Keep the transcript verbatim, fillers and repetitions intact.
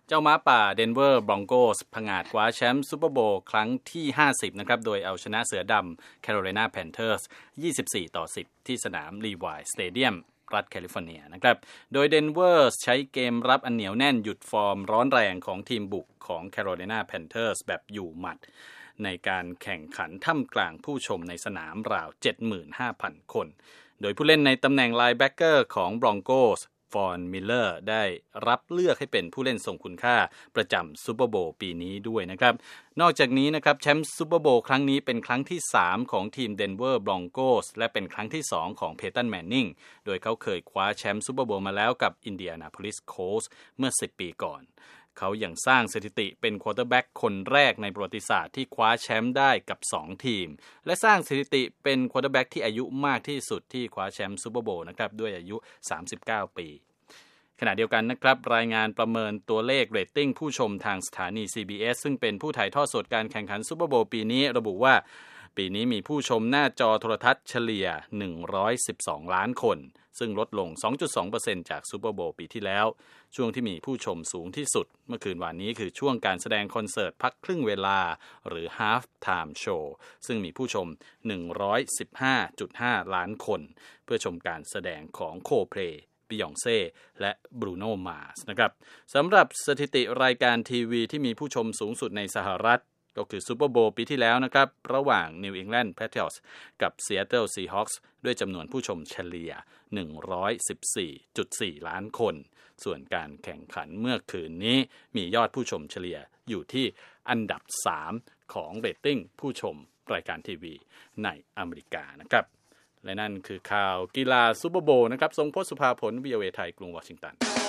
เจ้าม้าป่าเดนเวอร์บรอนโกสผงาดคว้าแชมป์ซูเปอร์โบว์ครั้งที่ห้าสิบนะครับโดยเอาชนะเสือดำแคโรไลนาแพนเทอร์สยี่สิบสี่ต่อสิบที่สนามลีวายสเตเดียมรัฐแคลิฟอร์เนียนะครับโดยเดนเวอร์ใช้เกมรับอันเหนียวแน่นหยุดฟอร์มร้อนแรงของทีมบุกของแคโรไลนาแพนเทอร์สแบบอยู่หมัดในการแข่งขันท่ามกลางผู้ชมในสนามราว เจ็ดหมื่นห้าพัน คนโดยผู้เล่นในตำแหน่งไลน์แบ็คเกอร์ของบรอนโกสฟอนมิลเลอร์ได้รับเลือกให้เป็นผู้เล่นทรงคุณค่าประจำซูเปอร์โบว์ปีนี้ด้วยนะครับนอกจากนี้นะครับแชมป์ซูเปอร์โบว์ครั้งนี้เป็นครั้งที่สามของทีมเดนเวอร์บรอนโกสและเป็นครั้งที่สองของเพตันแมนนิงโดยเขาเคยคว้าแชมป์ซูเปอร์โบว์มาแล้วกับอินเดียนาโพลิสโคลส์เมื่อสิบปีก่อนเขายังสร้างสถิติเป็นควอเตอร์แบ็กคนแรกในประวัติศาสตร์ที่คว้าแชมป์ได้กับสองทีมและสร้างสถิติเป็นควอเตอร์แบ็กที่อายุมากที่สุดที่คว้าแชมป์ซูเปอร์โบว์นะครับด้วยอายุสามสิบเก้าปีขณะเดียวกันนะครับรายงานประเมินตัวเลขเรตติ้งผู้ชมทางสถานี ซี บี เอส ซึ่งเป็นผู้ถ่ายทอดสดการแข่งขันซูเปอร์โบว์ปีนี้ระบุว่าปีนี้มีผู้ชมหน้าจอโทรทัศน์เฉลี่ยหนึ่งร้อยสิบสองล้านคนซึ่งลดลง สองจุดสองเปอร์เซ็นต์ จากซูเปอร์โบว์ปีที่แล้วช่วงที่มีผู้ชมสูงที่สุดเมื่อคืนวานนี้คือช่วงการแสดงคอนเสิร์ตพักครึ่งเวลาหรือ Half Time Show ซึ่งมีผู้ชม หนึ่งร้อยสิบห้าจุดห้า ล้านคนเพื่อชมการแสดงของ Coldplayบิยองเซ่และบรูโน่มาร์สนะครับสำหรับสถิติรายการทีวีที่มีผู้ชมสูงสุดในสหรัฐก็คือซูเปอร์โบว์ปีที่แล้วนะครับระหว่าง New England Patriots กับ Seattle Seahawks ด้วยจำนวนผู้ชมเฉลี่ย หนึ่งร้อยสิบสี่จุดสี่ ล้านคนส่วนการแข่งขันเมื่อคืนนี้มียอดผู้ชมเฉลี่ยอยู่ที่อันดับสามของเรตติ้งผู้ชมรายการทีวีในอเมริกานะครับและนั่นคือข่าวกีฬาซูเปอร์โบว์นะครับทรงพจน์สุภาผล วี โอ เอ ไทยกรุงวอชิงตัน